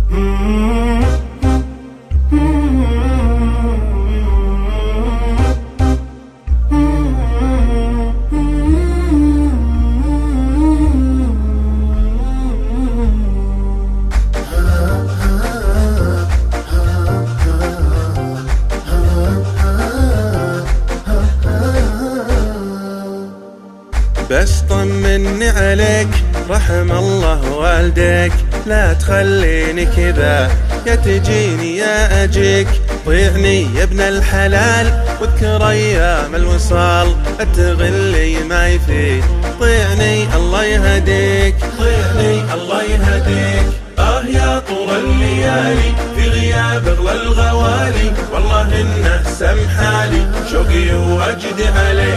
بس طمني عليك رحم الله والديك، لا تخليني كذا يا تجيني يا أجيك. طيعني يا ابن الحلال واذكر أيام الوصال، لا تغلي ما يفيد. طيعني الله يهديك، طيعني الله يهديك. يا طول الليالي في غياب اغلى الغوالي، والله انه سمحالي شوقي ووجدي عليك.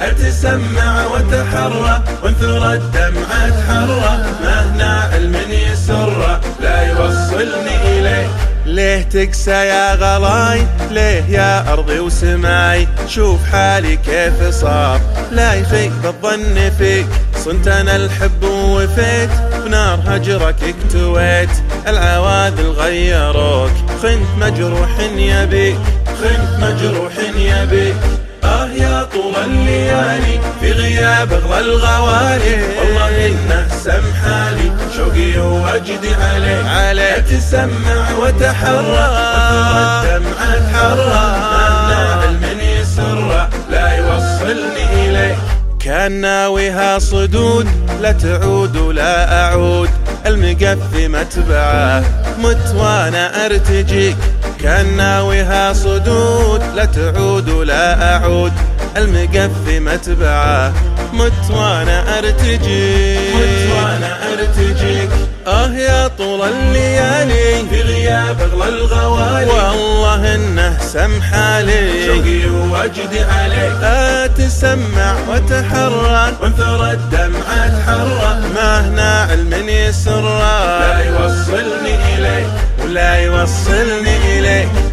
اتسمع وتحرى وانثر الدمعة حرة، مهنا علم يسر لا يوصلني اليك. ليه تقسى يا غلاي، ليه يا أرضي وسماي؟ شوف حالي كيف صار، لا يخيب الظن فيك. صنت أنا الحب ووفيت، بنار هجرك اكتويت. العواذل غيروك، خنت مجروح يبيك، خنت مجروح يبيك. يا طول الليالي في غياب اغلى الغوالي، والله انه سمحالي شوقي ووجدي عليك. اتسمع وتحرى وانثر الدمعة حرة، مهنا علم يسر لا يوصلني اليك. كان ناويها صدود لا تعود ولا أعود، المقفي متبعه مت وانا ارتجيك. كان ناويها صدود لا تعود ولا أعود، المقفي متبعه مت وانا ارتجيك، مت وانا ارتجيك. يا طول الليالي في غياب اغلى الغوالي، والله انه سمحالي شوقي ووجدي عليك. اتسمع وتحرى وانثر الدمعة حرة، مهنا علم يسر لا يوصلني اليك، ولا يوصلني اليك.